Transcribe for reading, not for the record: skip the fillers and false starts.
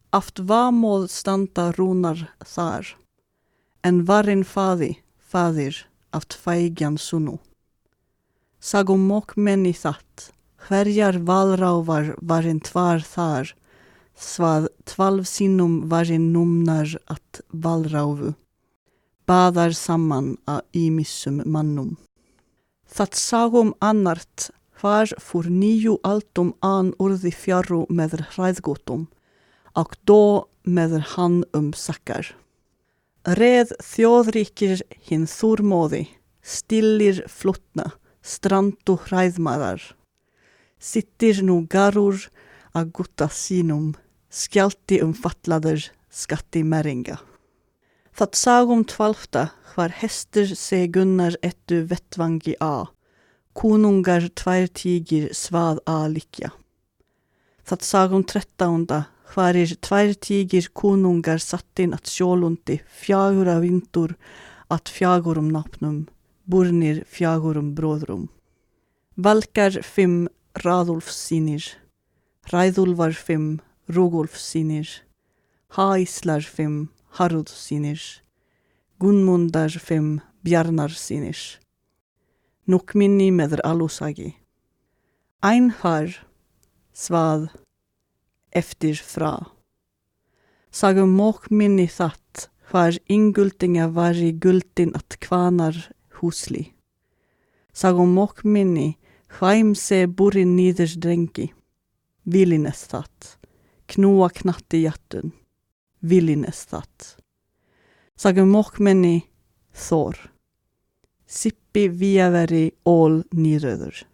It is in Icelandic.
Aft vamóð standa rúnar þar, en varin faðir, aft fægjan sunu. Sagum mok menni þatt, hverjar valrávar varin tvar þar, svað 12 sinnum varin numnar at valráfu, baðar saman a ýmissum mannum. Það sagum annart, hvar fór 9 altum an urði fjarru með hræðgótum, og dó með hann sakkar. Reð þjóðríkir hinn þúrmóði, stillir flutna, strandu hræðmaðar. Sittir nú garur a gutta sínum, skjálti fallaður skatti meringa. Það sagum 12, hvar hestur se Gunnar ettu vettvangi a, konungar 2 tígir svað a likja. Það sagum 13, hvarir 2 tígir konungar sattin at sjólundi 4 vindur at 4 nafnum, burnir 4 bróðrum. Valkar 5 Raðulf sínir, Ræðulvar 5 Rúgulf sínir, Haíslar 5 Harald sínir, Gunnmundar 5 Bjarnar sínir. Núkminni með alusagi. Einhar svað eftir frá. Sagum mok minni þatt, hvar inguldinga var í guldin at kvanar húsli. Sagum mok minni, hvaim se burin nýður drengi. Vilines þatt, knúa knatti jattun. Vilines þatt. Sagum mok minni, Þór. Sippi víaveri ól nýröður.